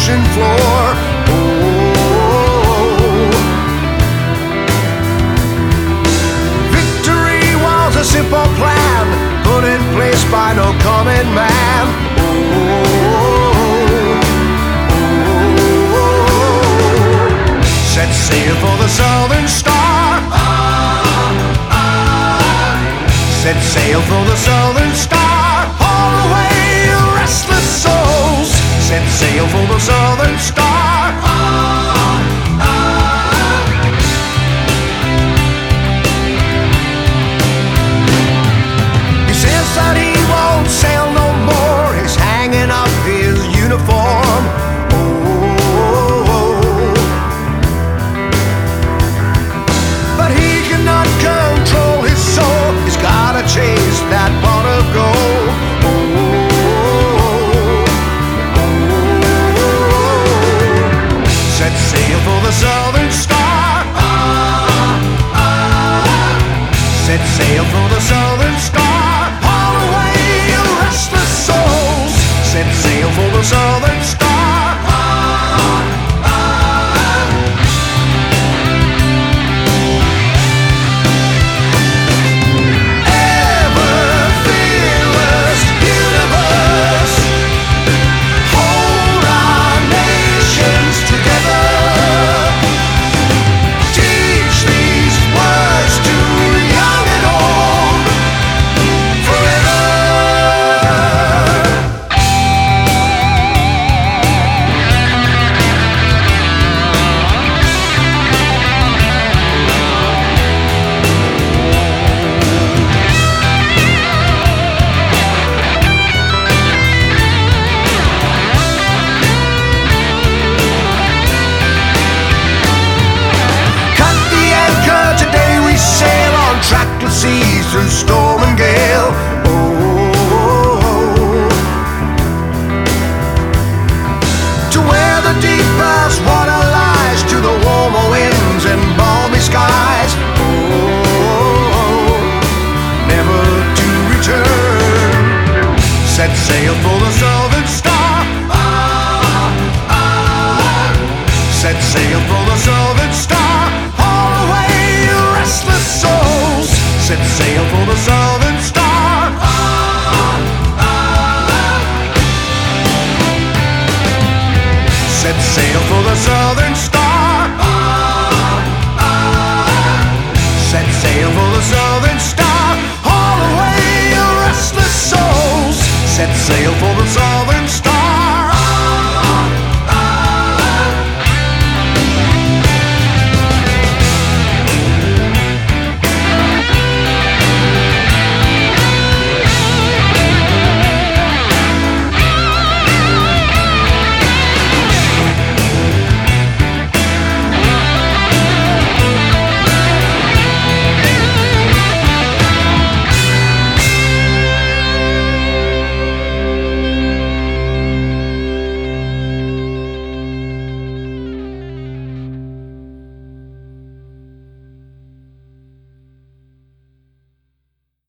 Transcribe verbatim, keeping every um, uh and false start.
ocean floor. Oh, victory was a simple plan put in place by no common man. Oh, oh, oh. Set sail for the Southern Star. Set sail for the Southern Star. Haul away your restless souls. Set sail for the Southern Star. He says that he won't sail no more. He's hanging up his uniform. Oh, but he cannot control his soul. He's gotta chase that pot of gold. Oh, set sail for the Southern Star. Set sail for the Southern Star. Haul away your restless souls. Set sail for the Southern Star. Seas through storm and gale. Oh, to where the deepest water lies, to the warmer winds and balmy skies. Oh, never to return. Set sail for the Southern Star. Set sail for the Southern Star. Haul away your restless souls. Set sail for the Southern Star. Set sail for the Southern Star. Set sail for the Southern Star. Haul away your restless souls. Set sail for the Southern Star.